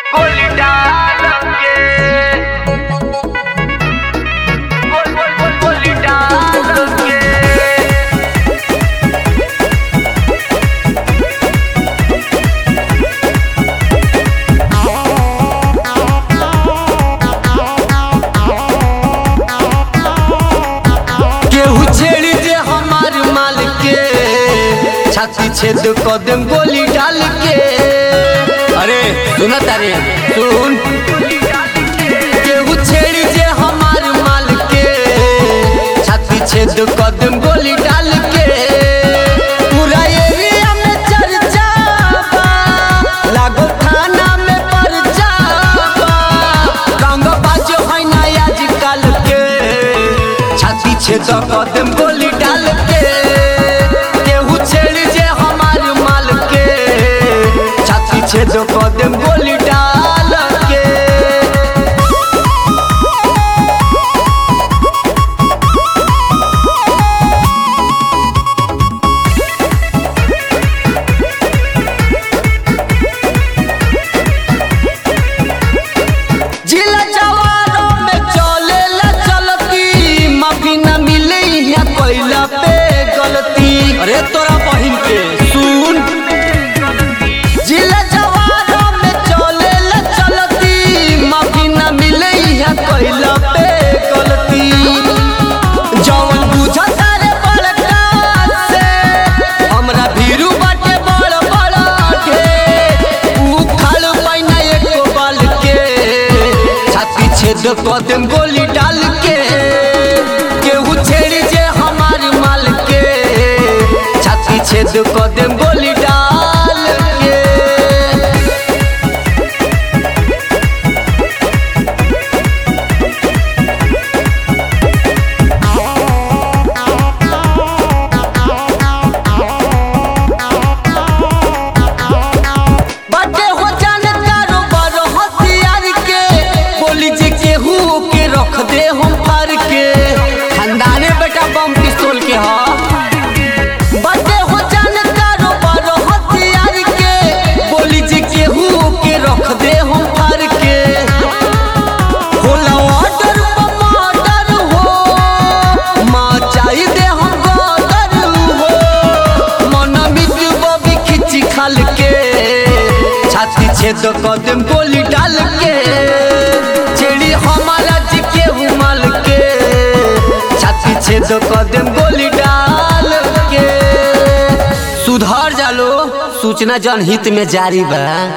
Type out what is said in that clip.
गोली डाल के गोली डाल के केहू छेड़ी दे हमार माल के छाती छेद कदम गोली डाल के। अरे सुन तारे सुन, केहू छेड़ी दे हमार माल के छाती छेद कदम गोली डाल के। पूरा एरिया में चर्चा बा, लागो थाना में पर्चा बा। रंग बाजो है ना आजकल के, छाती छेद कदम गोली डाल के। केहू छेड़ी जे हमार माल के छाती छेद कदम गोली डाल के। जिला जवारों में चले ला चलती, माफी न मिले यहाँ कोयला पे गलती। अरे तोरा बहिन के सुन, जिला जवारों में चले ला चलती, माफी न मिले यहाँ कोयला पे गलती। जौन बुझता रे बड़का से हमरा भीरू बाटे बड़ बड़ के, उखाड़ पैना एको बाल के छाती छेद कदम गोली डाल के। केहू छेड़ी जे हमार माल के छाती छेद कदम गोली डाल के। बाटे हो जाने कारोबार हथियार के, बोली जे केहू के रख दे हम फार के। खानदाने बेटा बम पिस्तौल के हा। बाटे हो जाने कारोबार हथियार के, बोली जे केहू के रख दे हम फार के। होला ऑर्डर पर मर्डर हो, माँ चाही दे हम गदर हो। मन मित्र बबी खिची खाल के छाती छेद कदम गोली डाल के। छेड़ी हमारा जी केहू माल के छाती छेद कदम गोली डाल के। सुधार जालो, सूचना जनहित में जारी बा।